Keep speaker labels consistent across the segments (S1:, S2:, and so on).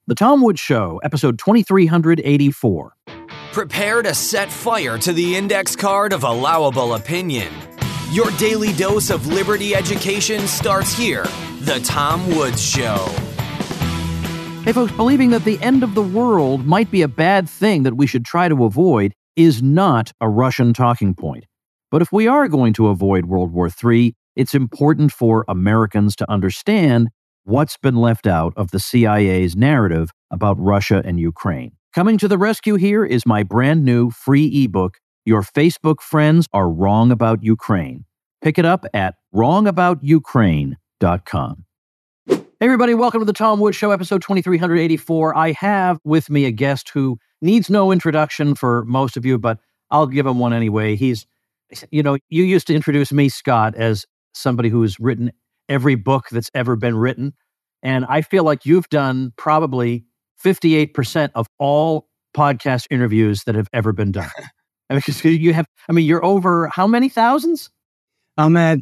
S1: The Tom Woods Show, episode 2384.
S2: Prepare to set fire to the index card of allowable opinion. Your daily dose of liberty education starts here. The Tom Woods Show.
S1: Hey folks, believing that the end of the world might be a bad thing that we should try to avoid is not a Russian talking point. But if we are going to avoid World War III, it's important for Americans to understand what's been left out of the CIA's narrative about Russia and Ukraine. Coming to the rescue here is my brand new free ebook, Your Facebook Friends Are Wrong About Ukraine. Pick it up at wrongaboutukraine.com. Hey everybody, welcome to the Tom Woods Show, episode 2384. I have with me a guest who needs no introduction for most of you, but I'll give him one anyway. You used to introduce me, Scott, as somebody who's written every book that's ever been written. And I feel like you've done probably 58% of all podcast interviews that have ever been done. You're over how many thousands?
S3: I'm at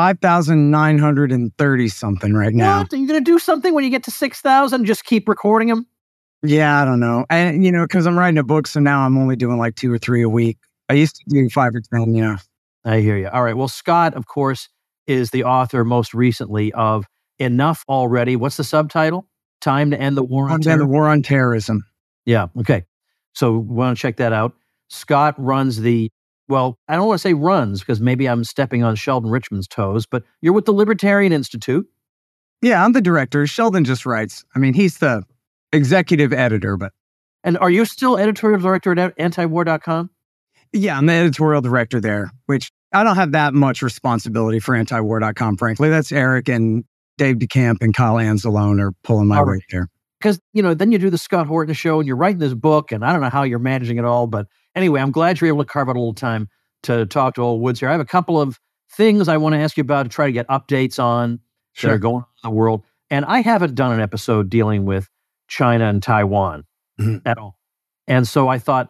S3: 5,930 something right now.
S1: What? Are you going to do something when you get to 6,000? Just keep recording them?
S3: Yeah, I don't know. And, because I'm writing a book, so now I'm only doing like 2 or 3 a week. I used to do 5 or 10,
S1: I hear you. All right. Well, Scott, of course, is the author most recently of Enough Already. What's the subtitle? Time to End the War on Terror.
S3: The War on Terrorism.
S1: Yeah. Okay. So we want to check that out. Scott runs I don't want to say runs because maybe I'm stepping on Sheldon Richman's toes, but you're with the Libertarian Institute.
S3: Yeah, I'm the director. Sheldon just writes. He's the executive editor, but.
S1: And are you still editorial director at antiwar.com?
S3: Yeah, I'm the editorial director there, which I don't have that much responsibility for antiwar.com, frankly. That's Eric and Dave DeCamp and Kyle Anzalone are pulling my weight there.
S1: Because, then you do the Scott Horton Show and you're writing this book, and I don't know how you're managing it all. But anyway, I'm glad you're able to carve out a little time to talk to old Woods here. I have a couple of things I want to ask you about to try to get updates on that are going on in the world. And I haven't done an episode dealing with China and Taiwan at all. And so I thought,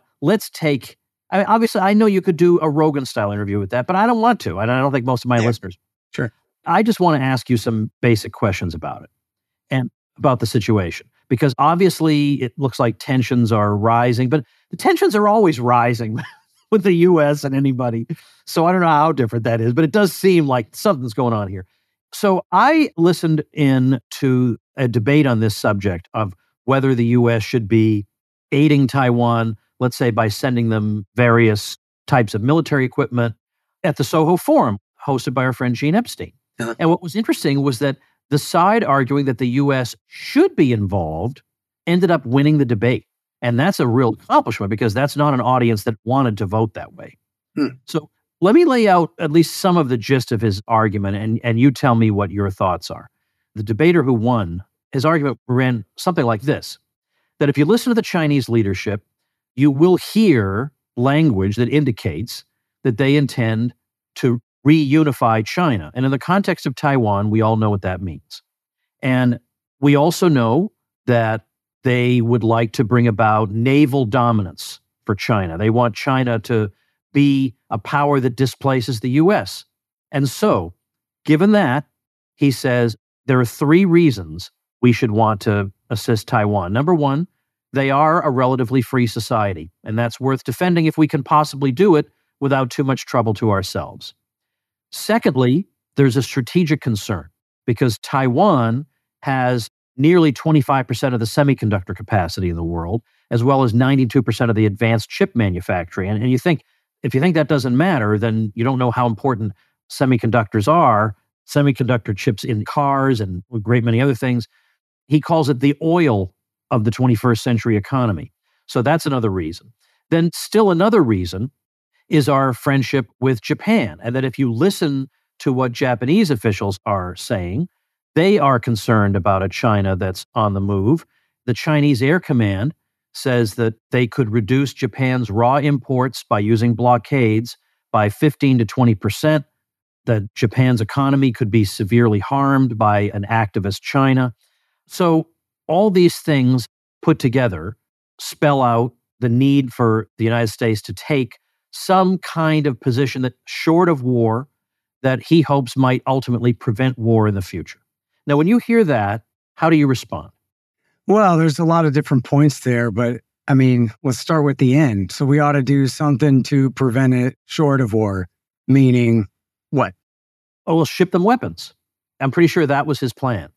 S1: obviously, I know you could do a Rogan-style interview with that, but I don't want to, and I don't think most of my listeners.
S3: Sure.
S1: I just want to ask you some basic questions about it and about the situation, because obviously it looks like tensions are rising, but the tensions are always rising with the U.S. and anybody. So I don't know how different that is, but it does seem like something's going on here. So I listened in to a debate on this subject of whether the U.S. should be aiding Taiwan, let's say by sending them various types of military equipment, at the Soho Forum, hosted by our friend Gene Epstein. Uh-huh. And what was interesting was that the side arguing that the U.S. should be involved ended up winning the debate. And that's a real accomplishment because that's not an audience that wanted to vote that way. So let me lay out at least some of the gist of his argument, and you tell me what your thoughts are. The debater who won, his argument ran something like this, that if you listen to the Chinese leadership, you will hear language that indicates that they intend to reunify China. And in the context of Taiwan, we all know what that means. And we also know that they would like to bring about naval dominance for China. They want China to be a power that displaces the U.S. And so, given that, he says there are 3 reasons we should want to assist Taiwan. Number one, they are a relatively free society, and that's worth defending if we can possibly do it without too much trouble to ourselves. Secondly, there's a strategic concern because Taiwan has nearly 25% of the semiconductor capacity in the world, as well as 92% of the advanced chip manufacturing. And if you think that doesn't matter, then you don't know how important semiconductors are, semiconductor chips in cars and a great many other things. He calls it the oil of the 21st century economy. So that's another reason. Then still another reason is our friendship with Japan. And that if you listen to what Japanese officials are saying, they are concerned about a China that's on the move. The Chinese Air Command says that they could reduce Japan's raw imports by using blockades by 15 to 20%, that Japan's economy could be severely harmed by an activist China. So all these things put together spell out the need for the United States to take some kind of position that, short of war, that he hopes might ultimately prevent war in the future. Now, when you hear that, how do you respond?
S3: Well, there's a lot of different points there, but I mean, let's start with the end. So we ought to do something to prevent it short of war, meaning what?
S1: Oh, we'll ship them weapons. I'm pretty sure that was his plan.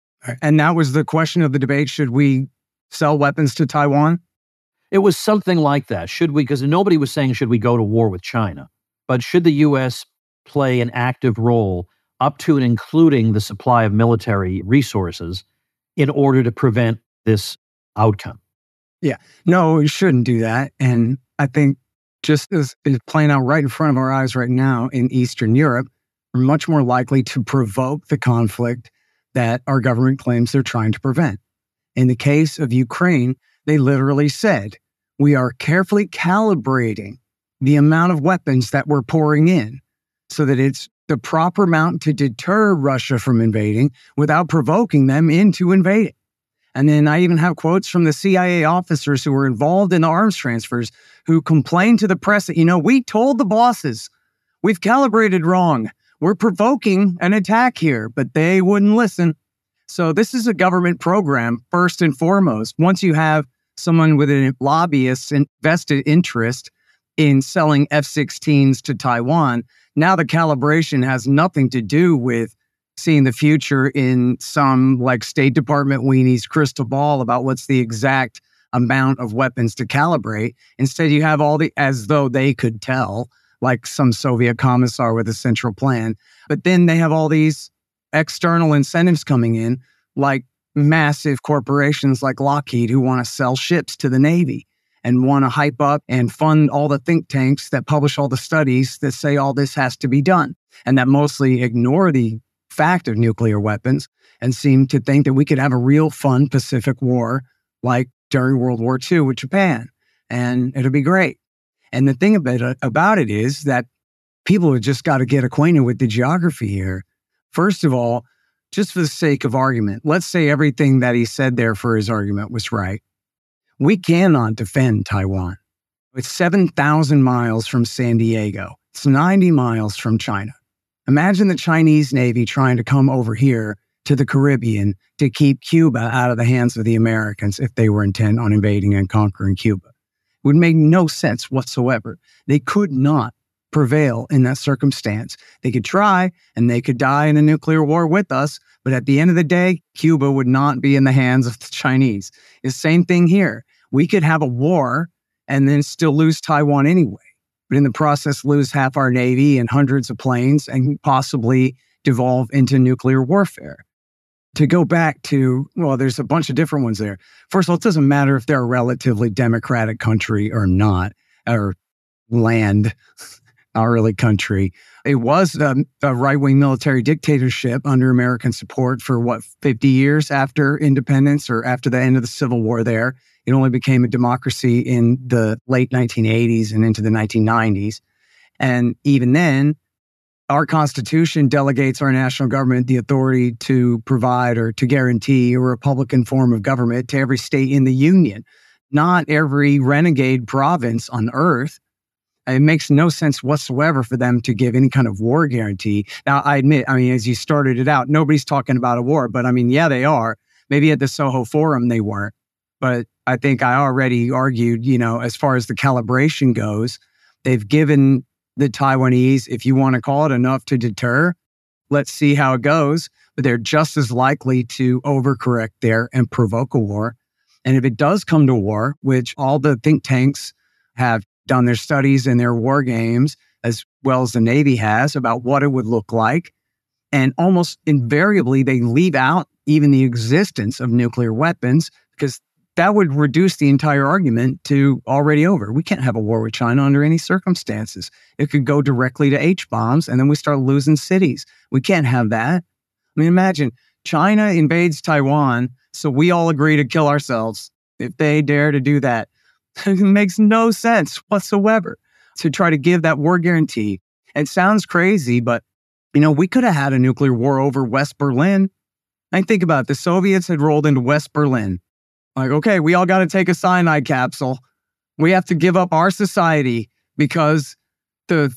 S3: And that was the question of the debate. Should we sell weapons to Taiwan?
S1: It was something like that. Should we? Because nobody was saying, should we go to war with China? But should the U.S. play an active role up to and including the supply of military resources in order to prevent this outcome?
S3: Yeah. No, we shouldn't do that. And I think just as is playing out right in front of our eyes right now in Eastern Europe, we're much more likely to provoke the conflict that our government claims they're trying to prevent. In the case of Ukraine, they literally said, we are carefully calibrating the amount of weapons that we're pouring in so that it's the proper amount to deter Russia from invading without provoking them into invading. And then I even have quotes from the CIA officers who were involved in the arms transfers who complained to the press that, we told the bosses, we've calibrated wrong. We're provoking an attack here, but they wouldn't listen. So this is a government program, first and foremost. Once you have someone with a lobbyist and vested interest in selling F-16s to Taiwan, now the calibration has nothing to do with seeing the future in some like State Department weenie's crystal ball about what's the exact amount of weapons to calibrate. Instead, you have all as though they could tell, like some Soviet commissar with a central plan. But then they have all these external incentives coming in, like massive corporations like Lockheed who want to sell ships to the Navy and want to hype up and fund all the think tanks that publish all the studies that say all this has to be done and that mostly ignore the fact of nuclear weapons and seem to think that we could have a real fun Pacific War like during World War II with Japan, and it'll be great. And the thing about it is that people have just got to get acquainted with the geography here. First of all, just for the sake of argument, let's say everything that he said there for his argument was right. We cannot defend Taiwan. It's 7,000 miles from San Diego. It's 90 miles from China. Imagine the Chinese Navy trying to come over here to the Caribbean to keep Cuba out of the hands of the Americans if they were intent on invading and conquering Cuba. It would make no sense whatsoever. They could not prevail in that circumstance. They could try and they could die in a nuclear war with us, but at the end of the day, Cuba would not be in the hands of the Chinese. It's the same thing here. We could have a war and then still lose Taiwan anyway, but in the process lose half our Navy and hundreds of planes and possibly devolve into nuclear warfare. To go back to, well, there's a bunch of different ones there. First of all, it doesn't matter if they're a relatively democratic country or not, or land, not really country. It was a right-wing military dictatorship under American support for 50 years after independence or after the end of the Civil War there. It only became a democracy in the late 1980s and into the 1990s. And even then, our Constitution delegates our national government the authority to provide or to guarantee a Republican form of government to every state in the Union, not every renegade province on earth. It makes no sense whatsoever for them to give any kind of war guarantee. Now, I admit, as you started it out, nobody's talking about a war, but yeah, they are. Maybe at the Soho Forum they weren't. But I think I already argued, as far as the calibration goes, they've given the Taiwanese, if you want to call it enough to deter, let's see how it goes. But they're just as likely to overcorrect there and provoke a war. And if it does come to war, which all the think tanks have done their studies and their war games, as well as the Navy has, about what it would look like. And almost invariably, they leave out even the existence of nuclear weapons because that would reduce the entire argument to already over. We can't have a war with China under any circumstances. It could go directly to H-bombs, and then we start losing cities. We can't have that. Imagine China invades Taiwan, so we all agree to kill ourselves if they dare to do that. It makes no sense whatsoever to try to give that war guarantee. It sounds crazy, but, we could have had a nuclear war over West Berlin. Think about it. The Soviets had rolled into West Berlin. Like, okay, we all got to take a cyanide capsule. We have to give up our society because the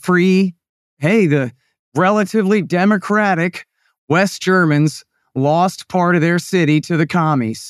S3: relatively democratic West Germans lost part of their city to the commies.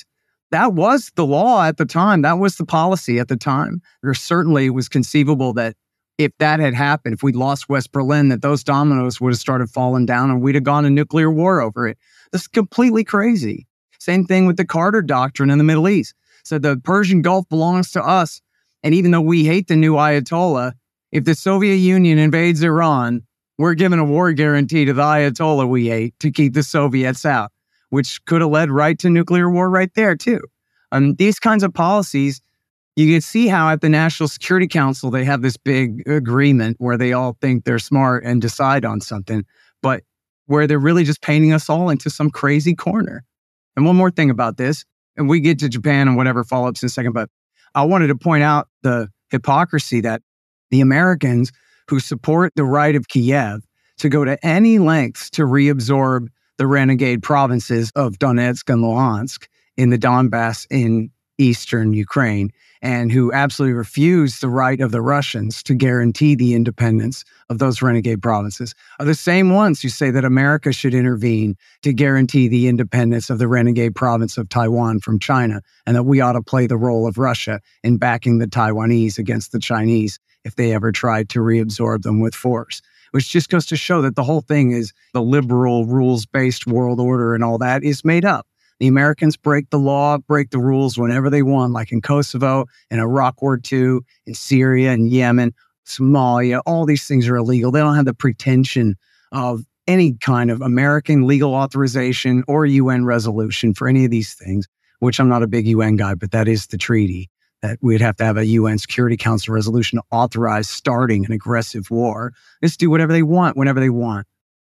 S3: that was the law at the time. That was the policy at the time. There certainly was conceivable that if that had happened, if we'd lost West Berlin, that those dominoes would have started falling down and we'd have gone to nuclear war over it. This is completely crazy. Same thing with the Carter Doctrine in the Middle East. So the Persian Gulf belongs to us. And even though we hate the new Ayatollah, if the Soviet Union invades Iran, we're giving a war guarantee to the Ayatollah we hate to keep the Soviets out, which could have led right to nuclear war right there, too. These kinds of policies, you can see how at the National Security Council, they have this big agreement where they all think they're smart and decide on something, but where they're really just painting us all into some crazy corner. And one more thing about this, and we get to Japan and whatever follow-ups in a second, but I wanted to point out the hypocrisy that the Americans who support the right of Kiev to go to any lengths to reabsorb the renegade provinces of Donetsk and Luhansk in the Donbass in eastern Ukraine, and who absolutely refuse the right of the Russians to guarantee the independence of those renegade provinces, are the same ones who say that America should intervene to guarantee the independence of the renegade province of Taiwan from China, and that we ought to play the role of Russia in backing the Taiwanese against the Chinese if they ever tried to reabsorb them with force. Which just goes to show that the whole thing is the liberal, rules-based world order and all that is made up. The Americans break the law, break the rules whenever they want, like in Kosovo, in Iraq War II, in Syria, in Yemen, Somalia. All these things are illegal. They don't have the pretension of any kind of American legal authorization or UN resolution for any of these things, which I'm not a big UN guy, but that is the treaty, that we'd have to have a UN Security Council resolution to authorize starting an aggressive war. Just do whatever they want, whenever they want.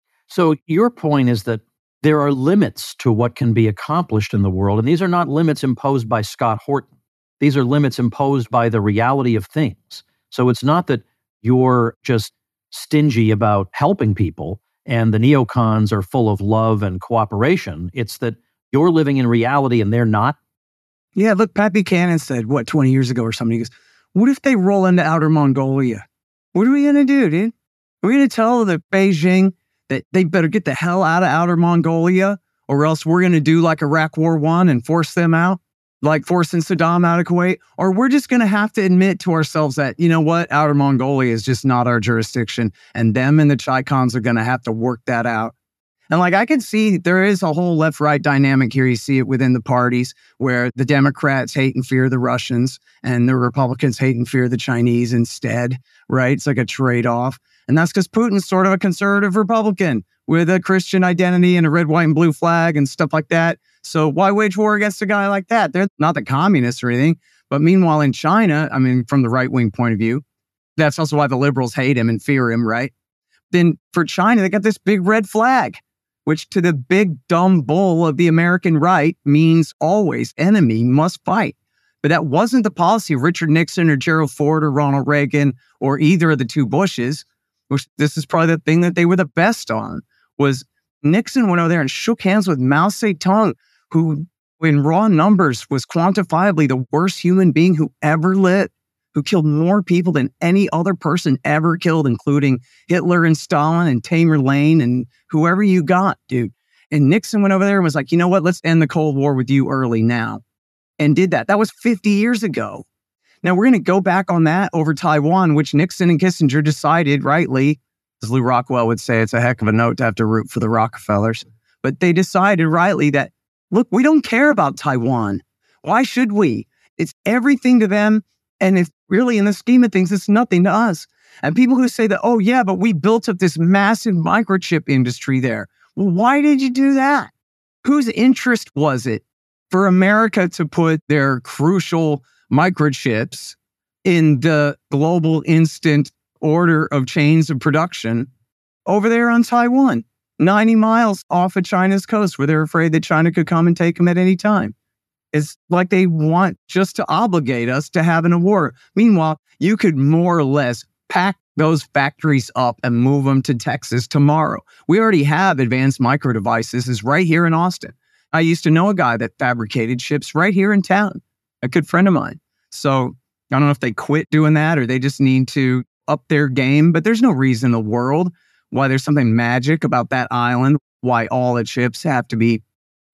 S1: So your point is that there are limits to what can be accomplished in the world, and these are not limits imposed by Scott Horton. These are limits imposed by the reality of things. So it's not that you're just stingy about helping people and the neocons are full of love and cooperation. It's that you're living in reality and they're not.
S3: Yeah, look, Pat Buchanan said, 20 years ago or something, he goes, what if they roll into Outer Mongolia? What are we going to do, dude? Are we going to tell the Beijing that they better get the hell out of Outer Mongolia, or else we're going to do like Iraq War I and force them out, like forcing Saddam out of Kuwait? Or we're just going to have to admit to ourselves that, you know what, Outer Mongolia is just not our jurisdiction, and them and the Chaikons are going to have to work that out. And like I can see there is a whole left-right dynamic here. You see it within the parties where the Democrats hate and fear the Russians and the Republicans hate and fear the Chinese instead, right? It's like a trade-off. And that's because Putin's sort of a conservative Republican with a Christian identity and a red, white, and blue flag and stuff like that. So why wage war against a guy like that? They're not the communists or anything. But meanwhile, in China, I mean, from the right-wing point of view, that's also why the liberals hate him and fear him, right? Then for China, they got this big red flag, which to the big dumb bull of the American right means always enemy must fight. But that wasn't the policy of Richard Nixon or Gerald Ford or Ronald Reagan or either of the two Bushes, which this is probably the thing that they were the best on, was Nixon went over there and shook hands with Mao Zedong, who in raw numbers was quantifiably the worst human being who ever lived, who killed more people than any other person ever killed, including Hitler and Stalin and Tamerlane and whoever you got, dude. And Nixon went over there and was like, you know what, let's end the Cold War with you early now. And did that. That was 50 years ago. Now we're going to go back on that over Taiwan, which Nixon and Kissinger decided rightly, as Lew Rockwell would say, it's a heck of a note to have to root for the Rockefellers. But they decided rightly that, look, we don't care about Taiwan. Why should we? It's everything to them. And if really in the scheme of things, it's nothing to us. And people who say that, oh yeah, but we built up this massive microchip industry there. Well, why did you do that? Whose interest was it for America to put their crucial microchips in the global instant order of chains of production over there on Taiwan, 90 miles off of China's coast, where they're afraid that China could come and take them at any time? It's like they want just to obligate us to having a war. Meanwhile, you could more or less pack those factories up and move them to Texas tomorrow. We already have advanced micro devices is right here in Austin. I used to know a guy that fabricated chips right here in town, a good friend of mine. So I don't know if they quit doing that or they just need to up their game, but there's no reason in the world why there's something magic about that island, why all the chips have to be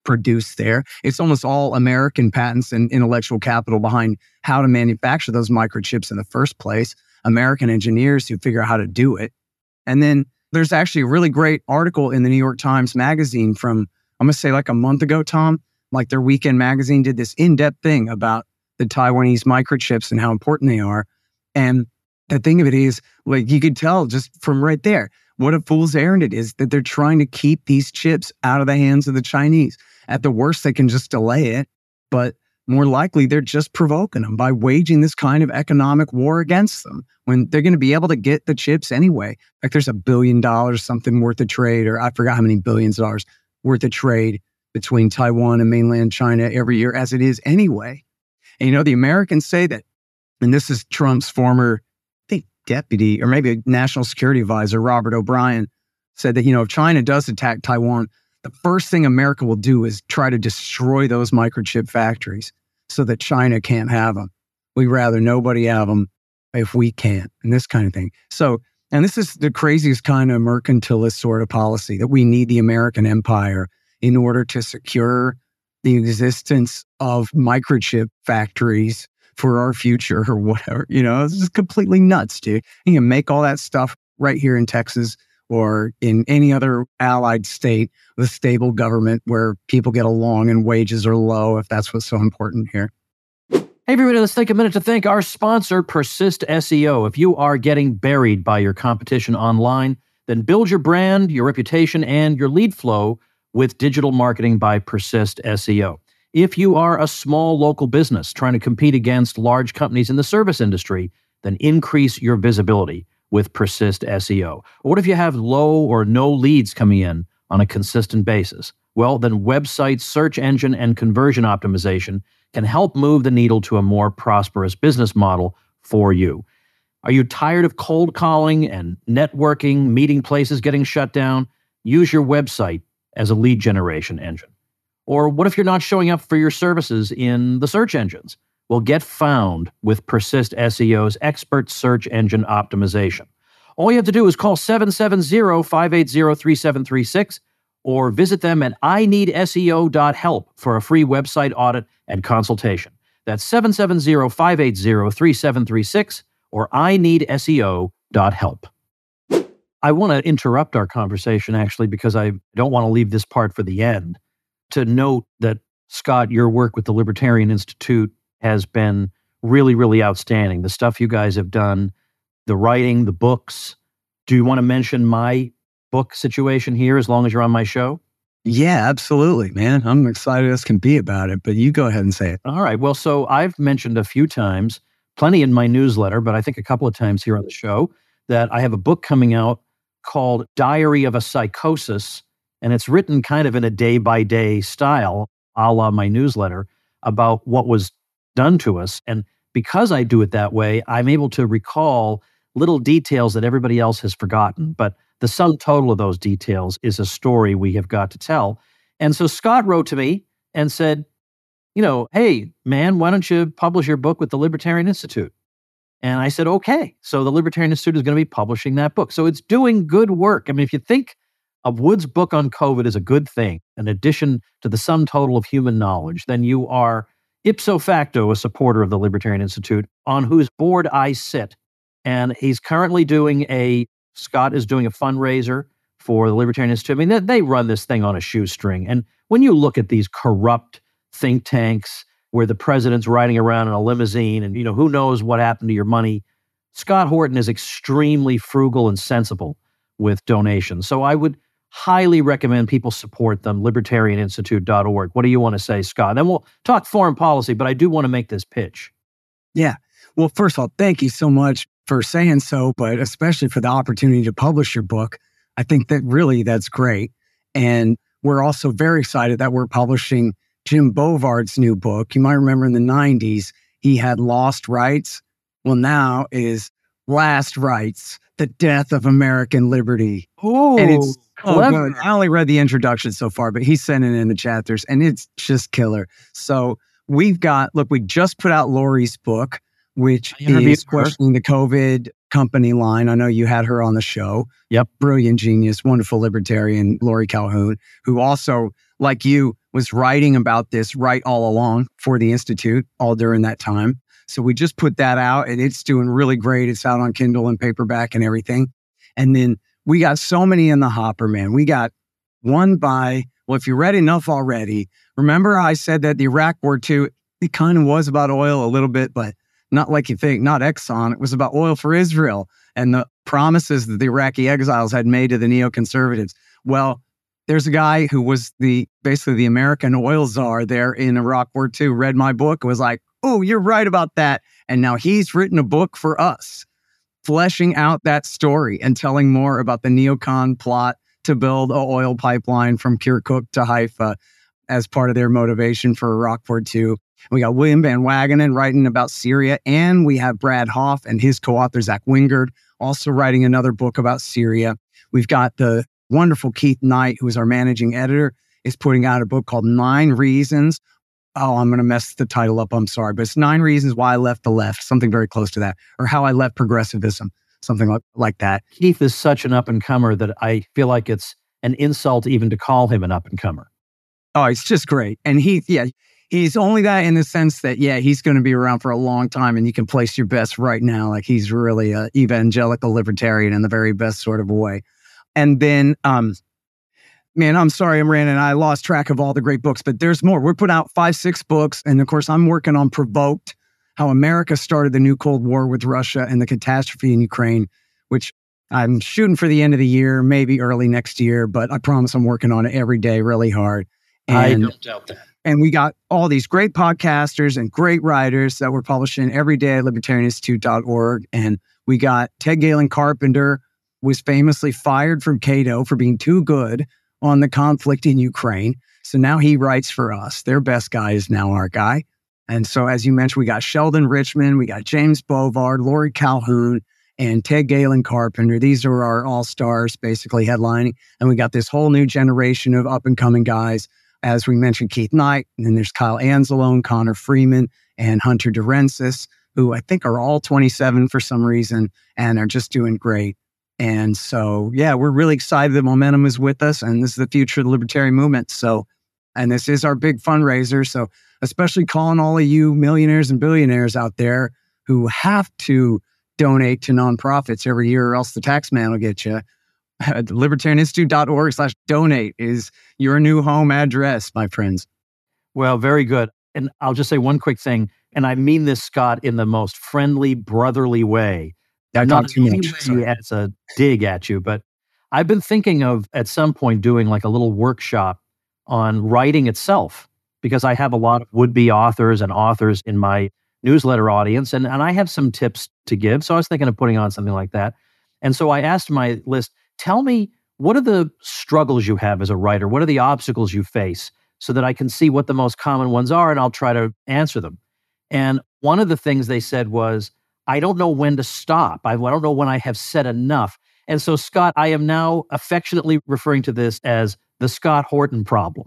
S3: produced there. It's almost all American patents and intellectual capital behind how to manufacture those microchips in the first place. American engineers who figure out how to do it. And then there's actually a really great article in the New York Times Magazine from, I'm going to say like a month ago, Tom, like their weekend magazine did this in-depth thing about the Taiwanese microchips and how important they are. And the thing of it is, like you could tell just from right there, what a fool's errand it is that they're trying to keep these chips out of the hands of the Chinese. At the worst, they can just delay it. But more likely, they're just provoking them by waging this kind of economic war against them when they're going to be able to get the chips anyway. Like there's $1 billion something worth of trade, or I forgot how many billions of dollars worth of trade between Taiwan and mainland China every year as it is anyway. And, the Americans say that, and this is Trump's former, I think, deputy or maybe a national security advisor, Robert O'Brien, said that, if China does attack Taiwan, the first thing America will do is try to destroy those microchip factories so that China can't have them. We'd rather nobody have them if we can't, and this kind of thing. So, and this is the craziest kind of mercantilist sort of policy, that we need the American empire in order to secure the existence of microchip factories for our future or whatever. It's just completely nuts, dude. You can make all that stuff right here in Texas or in any other allied state with stable government where people get along and wages are low, if that's what's so important here.
S1: Hey, everybody, let's take a minute to thank our sponsor, Persist SEO. If you are getting buried by your competition online, then build your brand, your reputation, and your lead flow with digital marketing by Persist SEO. If you are a small local business trying to compete against large companies in the service industry, then increase your visibility with Persist SEO. Or what if you have low or no leads coming in on a consistent basis? Well, then website search engine and conversion optimization can help move the needle to a more prosperous business model for you. Are you tired of cold calling and networking, meeting places getting shut down? Use your website as a lead generation engine. Or what if you're not showing up for your services in the search engines? Well, get found with Persist SEO's expert search engine optimization. All you have to do is call 770-580-3736 or visit them at ineedseo.help for a free website audit and consultation. That's 770-580-3736 or ineedseo.help. I want to interrupt our conversation, actually, because I don't want to leave this part for the end, to note that, Scott, your work with the Libertarian Institute has been really, really outstanding. The stuff you guys have done, the writing, the books. Do you want to mention my book situation here as long as you're on my show?
S3: Yeah, absolutely, man. I'm excited as can be about it, but you go ahead and say it.
S1: All right. Well, so I've mentioned a few times, plenty in my newsletter, but I think a couple of times here on the show, that I have a book coming out called Diary of a Psychosis, and it's written kind of in a day-by-day style, a la my newsletter, about what was done to us. And because I do it that way, I'm able to recall little details that everybody else has forgotten. But the sum total of those details is a story we have got to tell. And so Scott wrote to me and said, hey, man, why don't you publish your book with the Libertarian Institute? And I said, okay. So the Libertarian Institute is going to be publishing that book. So it's doing good work. I mean, if you think a Wood's book on COVID is a good thing, in addition to the sum total of human knowledge, then you are ipso facto a supporter of the Libertarian Institute, on whose board I sit. And he's currently Scott is doing a fundraiser for the Libertarian Institute. I mean, they run this thing on a shoestring. And when you look at these corrupt think tanks where the president's riding around in a limousine and, who knows what happened to your money, Scott Horton is extremely frugal and sensible with donations. So I would highly recommend people support them, libertarianinstitute.org. What do you want to say, Scott? Then we'll talk foreign policy, but I do want to make this pitch.
S3: Yeah. Well, first of all, thank you so much for saying so, but especially for the opportunity to publish your book. I think that really that's great. And we're also very excited that we're publishing Jim Bovard's new book. You might remember in the 90s, he had Lost Rights. Well, now is Last Rights, the Death of American Liberty.
S1: Oh,
S3: and it's
S1: clever.
S3: I only read the introduction so far, but he's sending in the chapters, and it's just killer. So we just put out Lori's book, which is questioning the COVID company line. I know you had her on the show.
S1: Yep.
S3: Brilliant genius, wonderful libertarian, Lori Calhoun, who also like you, was writing about this right all along for the Institute all during that time. So we just put that out and it's doing really great. It's out on Kindle and paperback and everything. And then we got so many in the hopper, man. We got one by, well, if you read enough already, remember I said that the Iraq War II, it kind of was about oil a little bit, but not like you think, not Exxon. It was about oil for Israel and the promises that the Iraqi exiles had made to the neoconservatives. Well, there's a guy who was basically the American oil czar there in Iraq War II, read my book, was like, oh, you're right about that. And now he's written a book for us, fleshing out that story and telling more about the neocon plot to build an oil pipeline from Kirkuk to Haifa as part of their motivation for Iraq War II. We got William Van Wagenen writing about Syria, and we have Brad Hoff and his co-author Zach Wingard also writing another book about Syria. We've got the wonderful Keith Knight, who is our managing editor, is putting out a book called 9 Reasons. Oh, I'm going to mess the title up. I'm sorry, but it's 9 Reasons Why I Left the Left, something very close to that, or How I Left Progressivism, something like that.
S1: Keith is such an up-and-comer that I feel like it's an insult even to call him an up-and-comer.
S3: Oh, it's just great. And he's only that in the sense that, he's going to be around for a long time and you can place your bets right now. Like he's really an evangelical libertarian in the very best sort of way. And then, man, I'm sorry, I'm ranting. I lost track of all the great books, but there's more. We're putting out 5-6 books. And of course, I'm working on Provoked, How America Started the New Cold War with Russia and the Catastrophe in Ukraine, which I'm shooting for the end of the year, maybe early next year, but I promise I'm working on it every day really hard. And
S1: I don't doubt that.
S3: And we got all these great podcasters and great writers that we're publishing every day at libertarianinstitute.org. And we got Ted Galen Carpenter, was famously fired from Cato for being too good on the conflict in Ukraine. So now he writes for us. Their best guy is now our guy. And so, as you mentioned, we got Sheldon Richman, we got James Bovard, Lori Calhoun, and Ted Galen Carpenter. These are our all-stars basically headlining. And we got this whole new generation of up-and-coming guys. As we mentioned, Keith Knight, and then there's Kyle Anzalone, Connor Freeman, and Hunter Durensis, who I think are all 27 for some reason and are just doing great. And so, we're really excited. The momentum is with us, and this is the future of the libertarian movement. So, and this is our big fundraiser. So, especially calling all of you millionaires and billionaires out there who have to donate to nonprofits every year, or else the tax man will get you. libertarianinstitute.org/donate is your new home address, my friends.
S1: Well, very good. And I'll just say one quick thing, and I mean this, Scott, in the most friendly, brotherly way.
S3: I talk too much.
S1: It's a dig at you, but I've been thinking of at some point doing like a little workshop on writing itself, because I have a lot of would-be authors and authors in my newsletter audience, and I have some tips to give. So I was thinking of putting on something like that. And so I asked my list, tell me, what are the struggles you have as a writer? What are the obstacles you face, so that I can see what the most common ones are and I'll try to answer them. And one of the things they said was, I don't know when to stop. I don't know when I have said enough. And so, Scott, I am now affectionately referring to this as the Scott Horton problem.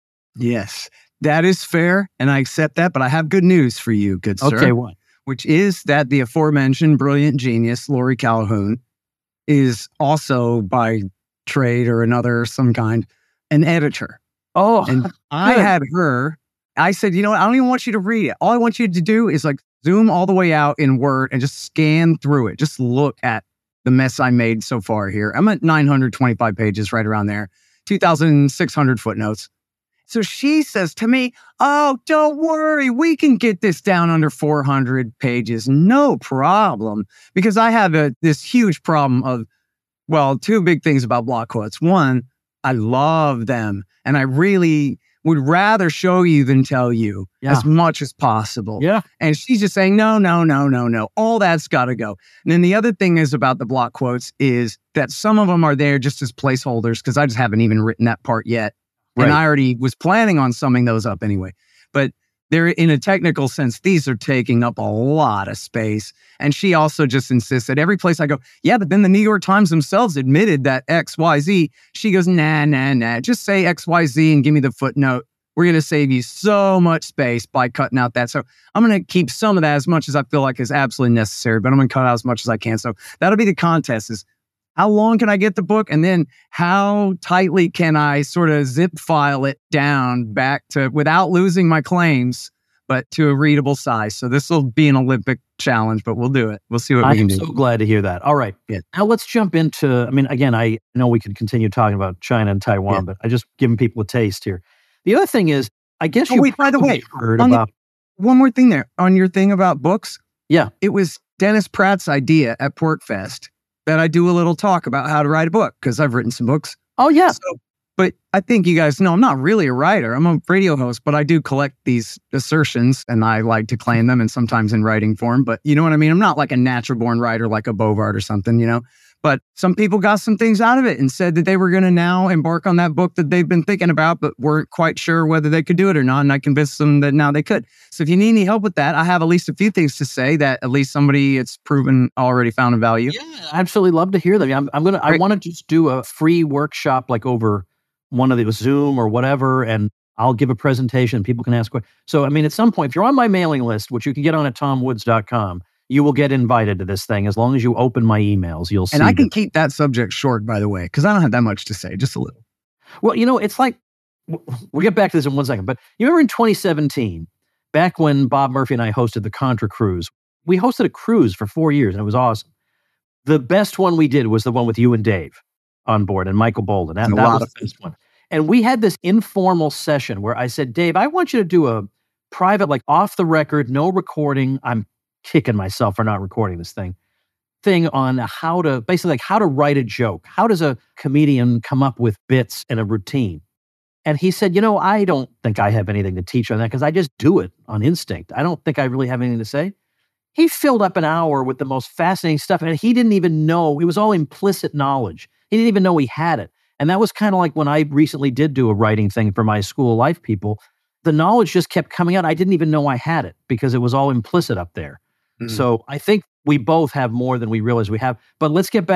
S3: Yes, that is fair, and I accept that, but I have good news for you, good sir.
S1: Okay, what?
S3: Which is that the aforementioned brilliant genius, Lori Calhoun, is also by trade or another, some kind, an editor.
S1: Oh,
S3: and I had her, I said, you know what, I don't even want you to read it. All I want you to do is like zoom all the way out in Word and just scan through it. Just look at the mess I made so far here. I'm at 925 pages, right around there, 2,600 footnotes. So she says to me, oh, don't worry, we can get this down under 400 pages. No problem. Because I have this huge problem of, well, 2 big things about block quotes. One, I love them. And I really would rather show you than tell you as much as possible.
S1: Yeah.
S3: And she's just saying, no. All that's got to go. And then the other thing is about the block quotes is that some of them are there just as placeholders, because I just haven't even written that part yet. Right. And I already was planning on summing those up anyway. But they're, in a technical sense, these are taking up a lot of space. And she also just insists that every place I go, but then the New York Times themselves admitted that XYZ. She goes, nah. Just say XYZ and give me the footnote. We're going to save you so much space by cutting out that. So I'm going to keep some of that, as much as I feel like is absolutely necessary, but I'm going to cut out as much as I can. So that'll be the contest, is how long can I get the book? And then how tightly can I sort of zip file it down back to, without losing my claims, but to a readable size. So this will be an Olympic challenge, but we'll do it. We'll see what we can do.
S1: I'm so glad to hear that. All right.
S3: Yeah.
S1: Now let's jump into, I mean, again, I know we could continue talking about China and Taiwan, but I just giving people a taste here. The other thing is, I guess you
S3: by the way,
S1: heard about...
S3: One more thing there. On your thing about books.
S1: Yeah.
S3: It was Dennis Pratt's idea at PorkFest that I do a little talk about how to write a book, because I've written some books.
S1: Oh, yeah.
S3: But I think you guys know I'm not really a writer. I'm a radio host, but I do collect these assertions and I like to claim them, and sometimes in writing form. But you know what I mean? I'm not like a natural born writer like a Bovard or something, you know? But some people got some things out of it and said that they were going to now embark on that book that they've been thinking about, but weren't quite sure whether they could do it or not. And I convinced them that now they could. So if you need any help with that, I have at least a few things to say that at least somebody it's proven already found a value.
S1: Yeah, I absolutely love to hear them. I want to just do a free workshop like over one of the Zoom or whatever, and I'll give a presentation. People can ask questions. So, I mean, at some point, if you're on my mailing list, which you can get on at tomwoods.com, you will get invited to this thing. As long as you open my emails, you'll see.
S3: And I can keep that subject short, by the way, because I don't have that much to say, just a little.
S1: Well, you know, it's like, we'll get back to this in 1 second, but you remember in 2017, back when Bob Murphy and I hosted the Contra Cruise, we hosted a cruise for 4 years, and it was awesome. The best one we did was the one with you and Dave on board, and Michael Bolden. That was the best one. And we had this informal session where I said, Dave, I want you to do a private, like off the record, no recording. I'm kicking myself for not recording this thing on how to basically like how to write a joke. How does a comedian come up with bits in a routine? And he said, you know, I don't think I have anything to teach on that because I just do it on instinct. I don't think I really have anything to say. He filled up an hour with the most fascinating stuff, and he didn't even know. It was all implicit knowledge. He didn't even know he had it. And that was kind of like when I recently did do a writing thing for my School of Life people. The knowledge just kept coming out. I didn't even know I had it because it was all implicit up there. Mm-hmm. So I think we both have more than we realize we have. But let's get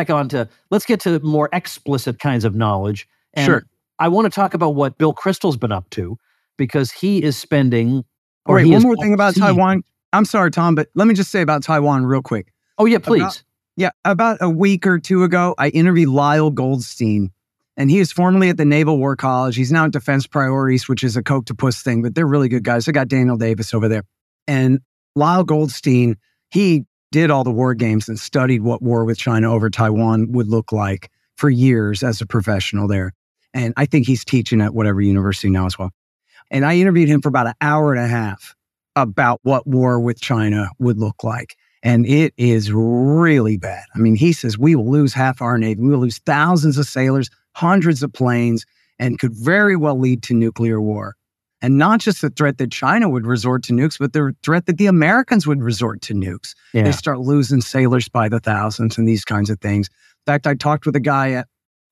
S1: to more explicit kinds of knowledge. And
S3: sure.
S1: I want to talk about what Bill Kristol's been up to, because he is spending...
S3: One more thing about Taiwan. I'm sorry, Tom, but let me just say about Taiwan real quick.
S1: Oh, yeah, please.
S3: About a week or two ago, I interviewed Lyle Goldstein, and he is formerly at the Naval War College. He's now at Defense Priorities, which is a Koch-to-Puss thing, but they're really good guys. They got Daniel Davis over there. And Lyle Goldstein, he did all the war games and studied what war with China over Taiwan would look like for years as a professional there. And I think he's teaching at whatever university now as well. And I interviewed him for about an hour and a half about what war with China would look like. And it is really bad. I mean, he says we will lose half our Navy. We will lose thousands of sailors, hundreds of planes, and could very well lead to nuclear war. And not just the threat that China would resort to nukes, but the threat that the Americans would resort to nukes. Yeah. They start losing sailors by the thousands and these kinds of things. In fact, I talked with a guy at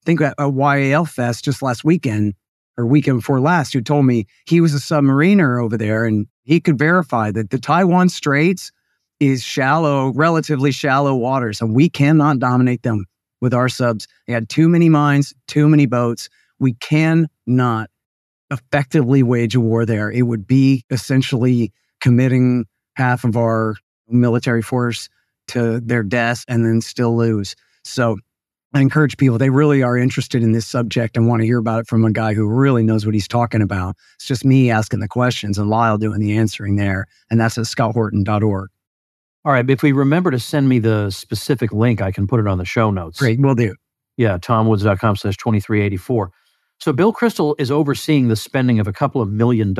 S3: YAL Fest just last weekend, or weekend before last, who told me he was a submariner over there, and he could verify that the Taiwan Straits is relatively shallow waters, and we cannot dominate them with our subs. They had too many mines, too many boats. We cannot effectively wage a war there. It would be essentially committing half of our military force to their deaths and then still lose. So I encourage people, they really are interested in this subject and want to hear about it from a guy who really knows what he's talking about. It's just me asking the questions and Lyle doing the answering there. And that's at scotthorton.org.
S1: All right. But if we remember to send me the specific link, I can put it on the show notes.
S3: Great. Will do.
S1: Yeah. TomWoods.com/2384. So Bill Kristol is overseeing the spending of a couple of $1 million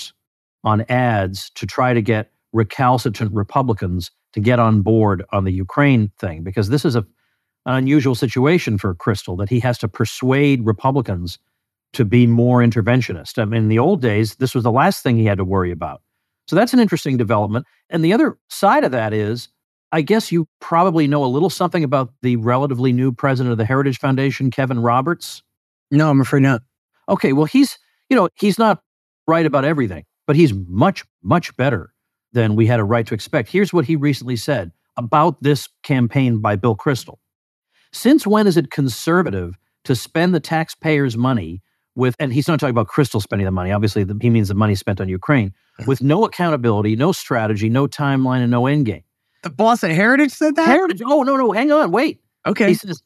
S1: on ads to try to get recalcitrant Republicans to get on board on the Ukraine thing, because this is an unusual situation for Kristol, that he has to persuade Republicans to be more interventionist. I mean, in the old days, this was the last thing he had to worry about. So that's an interesting development. And the other side of that is, I guess you probably know a little something about the relatively new president of the Heritage Foundation, Kevin Roberts.
S3: No, I'm afraid not.
S1: Okay, well, he's not right about everything, but he's much, much better than we had a right to expect. Here's what he recently said about this campaign by Bill Kristol. Since when is it conservative to spend the taxpayers' money with, and he's not talking about Kristol spending the money, obviously he means the money spent on Ukraine, with no accountability, no strategy, no timeline, and no endgame.
S3: The boss at Heritage said that?
S1: Heritage, oh, no, hang on, wait.
S3: Okay.
S1: He says,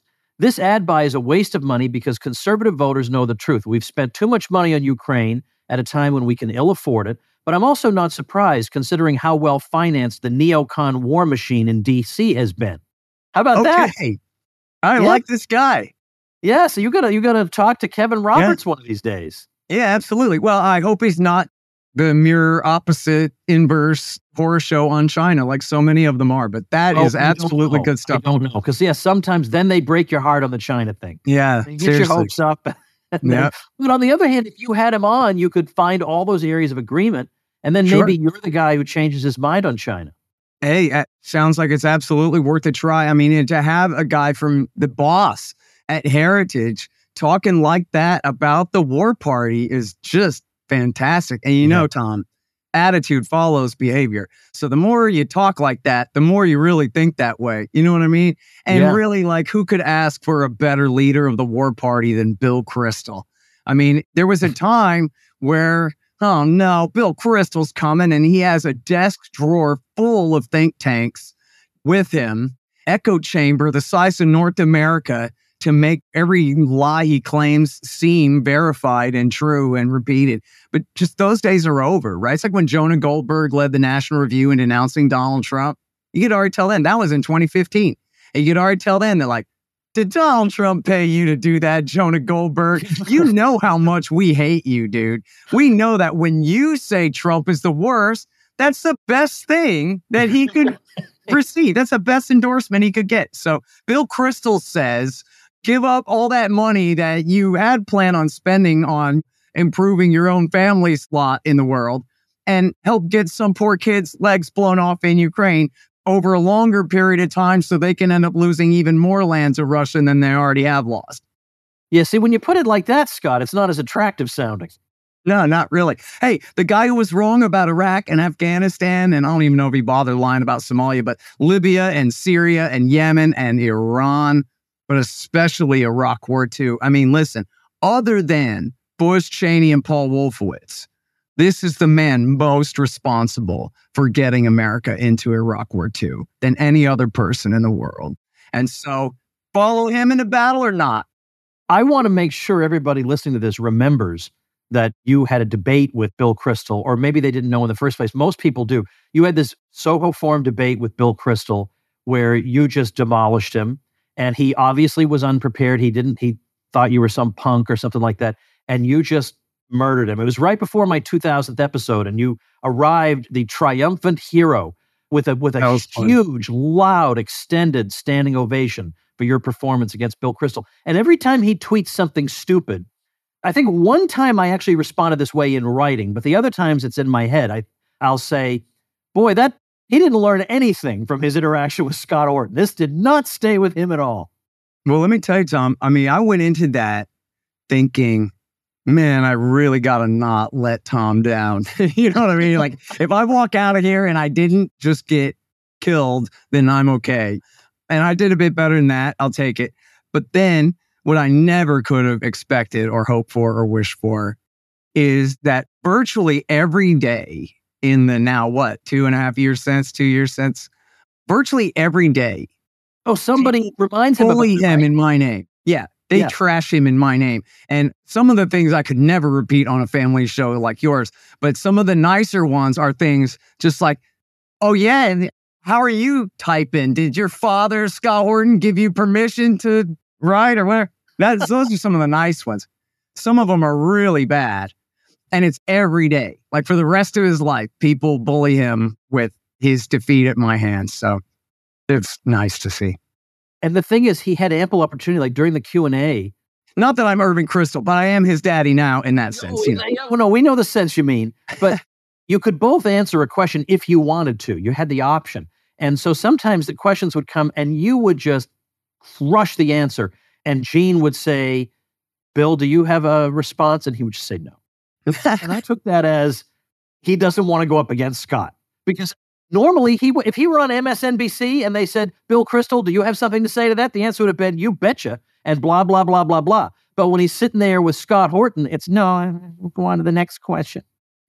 S1: This ad buy is a waste of money because conservative voters know the truth. We've spent too much money on Ukraine at a time when we can ill afford it. But I'm also not surprised considering how well financed the neocon war machine in D.C. has been. How about that?
S3: Okay. I like this guy.
S1: Yeah, so you gotta talk to Kevin Roberts one of these days.
S3: Yeah, absolutely. Well, I hope he's not the mirror opposite inverse horror show on China like so many of them are, but that is absolutely good stuff.
S1: I don't know, because sometimes then they break your heart on the China thing.
S3: Yeah,
S1: you get your hopes up. But on the other hand, if you had him on, you could find all those areas of agreement, and then maybe you're the guy who changes his mind on China.
S3: Hey, sounds like it's absolutely worth a try. I mean, to have a guy from the boss at Heritage talking like that about the war party is just fantastic. And you know, Tom, attitude follows behavior. So the more you talk like that, the more you really think that way. You know what I mean? And really, like, who could ask for a better leader of the war party than Bill Kristol? I mean, there was a time where, oh no, Bill Kristol's coming and he has a desk drawer full of think tanks with him, echo chamber the size of North America, to make every lie he claims seem verified and true and repeated. But just those days are over, right? It's like when Jonah Goldberg led the National Review in denouncing Donald Trump. You could already tell then. That was in 2015. And you could already tell then, they're like, did Donald Trump pay you to do that, Jonah Goldberg? You know how much we hate you, dude. We know that when you say Trump is the worst, that's the best thing that he could receive. That's the best endorsement he could get. So Bill Kristol says, give up all that money that you had planned on spending on improving your own family's lot in the world and help get some poor kid's legs blown off in Ukraine over a longer period of time so they can end up losing even more land to Russia than they already have lost.
S1: Yeah, see, when you put it like that, Scott, it's not as attractive sounding.
S3: No, not really. Hey, the guy who was wrong about Iraq and Afghanistan, and I don't even know if he bothered lying about Somalia, but Libya and Syria and Yemen and Iran, but especially Iraq War II. I mean, listen, other than Bush, Cheney, and Paul Wolfowitz, this is the man most responsible for getting America into Iraq War II than any other person in the world. And so follow him in a battle or not.
S1: I want to make sure everybody listening to this remembers that you had a debate with Bill Kristol, or maybe they didn't know in the first place. Most people do. You had this Soho Forum debate with Bill Kristol where you just demolished him. And he obviously was unprepared. He thought you were some punk or something like that. And you just murdered him. It was right before my 2000th episode, and you arrived the triumphant hero with a huge, loud, extended standing ovation for your performance against Bill Kristol. And every time he tweets something stupid, I think one time I actually responded this way in writing, but the other times it's in my head. I'll say, boy, he didn't learn anything from his interaction with Scott Horton. This did not stay with him at all.
S3: Well, let me tell you, Tom, I mean, I went into that thinking, man, I really got to not let Tom down. You know what I mean? Like, if I walk out of here and I didn't just get killed, then I'm okay. And I did a bit better than that. I'll take it. But then what I never could have expected or hoped for or wished for is that virtually every day in the now, 2.5 years since, 2 years since, virtually every day.
S1: Oh, somebody reminds him
S3: bully him in my name. Yeah. They trash him in my name. And some of the things I could never repeat on a family show like yours, but some of the nicer ones are things just like, oh yeah, and how are you typing? Did your father, Scott Horton, give you permission to write or whatever? Those are some of the nice ones. Some of them are really bad. And it's every day. Like for the rest of his life, people bully him with his defeat at my hands. So it's nice to see.
S1: And the thing is, he had ample opportunity, like during the Q&A.
S3: Not that I'm Irving Kristol, but I am his daddy now in that sense.
S1: No, we know the sense you mean. But you could both answer a question if you wanted to. You had the option. And so sometimes the questions would come and you would just crush the answer. And Gene would say, Bill, do you have a response? And he would just say no. And I took that as he doesn't want to go up against Scott. Because normally, if he were on MSNBC and they said, Bill Kristol, do you have something to say to that? The answer would have been, you betcha, and blah, blah, blah, blah, blah. But when he's sitting there with Scott Horton, it's no, we'll go on to the next question.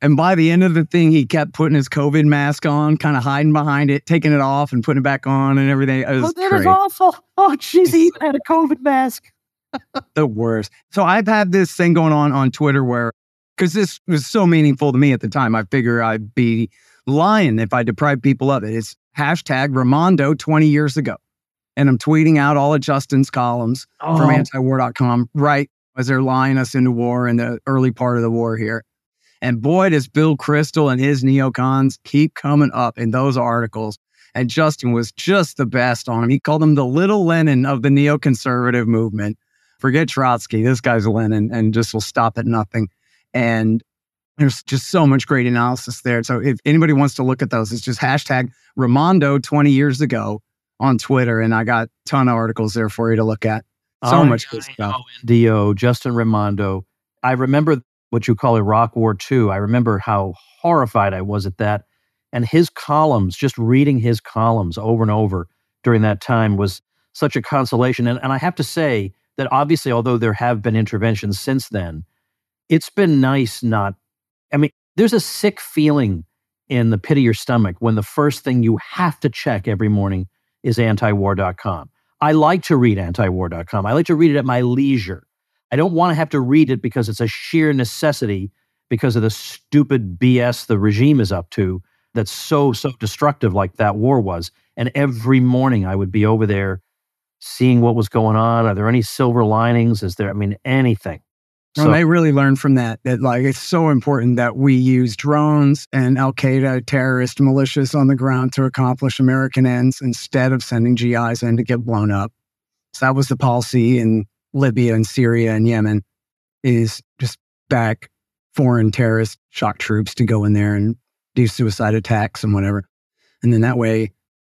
S3: And by the end of the thing, he kept putting his COVID mask on, kind of hiding behind it, taking it off and putting it back on and everything. It was
S1: that
S3: great.
S1: is awful. Oh, jeez, he even had a COVID mask.
S3: The worst. So I've had this thing going on Twitter where, because this was so meaningful to me at the time, I figure I'd be lying if I deprived people of it. It's hashtag Raimondo 20 years ago. And I'm tweeting out all of Justin's columns from antiwar.com right as they're lying us into war in the early part of the war here. And boy, does Bill Kristol and his neocons keep coming up in those articles. And Justin was just the best on him. He called him the little Lenin of the neoconservative movement. Forget Trotsky. This guy's Lenin and just will stop at nothing. And there's just so much great analysis there. So if anybody wants to look at those, it's just hashtag Raimondo 20 years ago on Twitter. And I got a ton of articles there for you to look at. So much good stuff.
S1: NDO, Justin Raimondo. I remember what you call Iraq War II. I remember how horrified I was at that. And his columns, just reading his columns over and over during that time was such a consolation. And I have to say that obviously, although there have been interventions since then, it's been nice there's a sick feeling in the pit of your stomach when the first thing you have to check every morning is antiwar.com. I like to read antiwar.com. I like to read it at my leisure. I don't want to have to read it because it's a sheer necessity because of the stupid BS the regime is up to that's so destructive like that war was. And every morning I would be over there seeing what was going on. Are there any silver linings? Is there, anything?
S3: Well, they really learned from that it's so important that we use drones and Al-Qaeda terrorist militias on the ground to accomplish American ends instead of sending GIs in to get blown up. So that was the policy in Libya and Syria and Yemen, is just back foreign terrorist shock troops to go in there and do suicide attacks and whatever. And then that way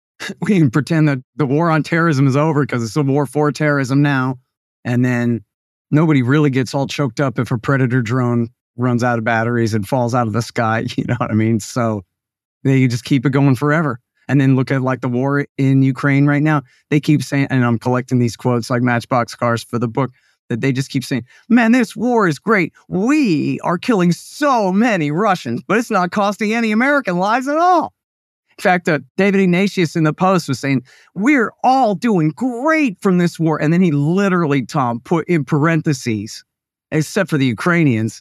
S3: we can pretend that the war on terrorism is over because it's a war for terrorism now. And then nobody really gets all choked up if a Predator drone runs out of batteries and falls out of the sky. You know what I mean? So they just keep it going forever. And then look at the war in Ukraine right now. They keep saying, and I'm collecting these quotes like Matchbox Cars for the book, that they just keep saying, man, this war is great. We are killing so many Russians, but it's not costing any American lives at all. In fact, David Ignatius in the Post was saying, we're all doing great from this war. And then he literally, Tom, put in parentheses, except for the Ukrainians.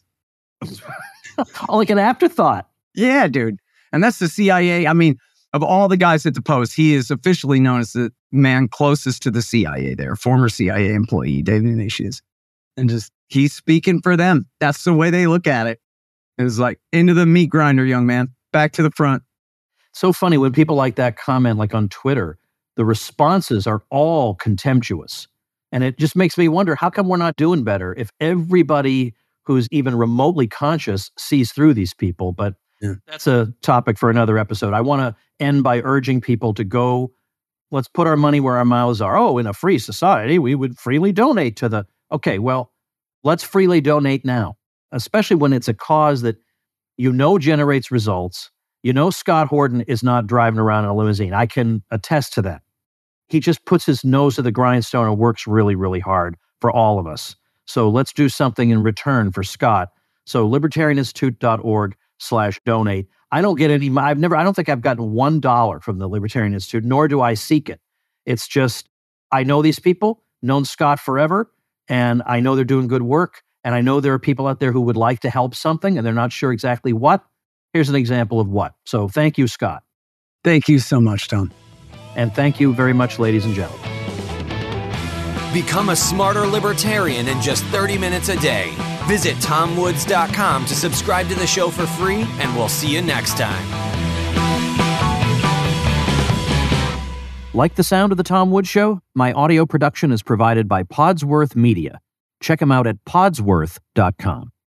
S1: Like an afterthought.
S3: Yeah, dude. And that's the CIA. Of all the guys at the Post, he is officially known as the man closest to the CIA there, former CIA employee, David Ignatius. And just, he's speaking for them. That's the way they look at it. It's like, into the meat grinder, young man. Back to the front.
S1: So funny when people like that comment, like on Twitter, the responses are all contemptuous. And it just makes me wonder, how come we're not doing better if everybody who's even remotely conscious sees through these people? But that's a topic for another episode. I want to end by urging people to go, let's put our money where our mouths are. Oh, in a free society, we would freely donate to the... Okay, well, let's freely donate now, especially when it's a cause that generates results. Scott Horton is not driving around in a limousine. I can attest to that. He just puts his nose to the grindstone and works really, really hard for all of us. So let's do something in return for Scott. So libertarianinstitute.org/donate. I don't get any, I don't think I've gotten $1 from the Libertarian Institute, nor do I seek it. It's just, I know these people, known Scott forever, and I know they're doing good work. And I know there are people out there who would like to help something and they're not sure exactly what. Here's an example of what. So thank you, Scott.
S3: Thank you so much, Tom.
S1: And thank you very much, ladies and gentlemen.
S2: Become a smarter libertarian in just 30 minutes a day. Visit TomWoods.com to subscribe to the show for free, and we'll see you next time.
S1: Like the sound of The Tom Woods Show? My audio production is provided by Podsworth Media. Check them out at podsworth.com.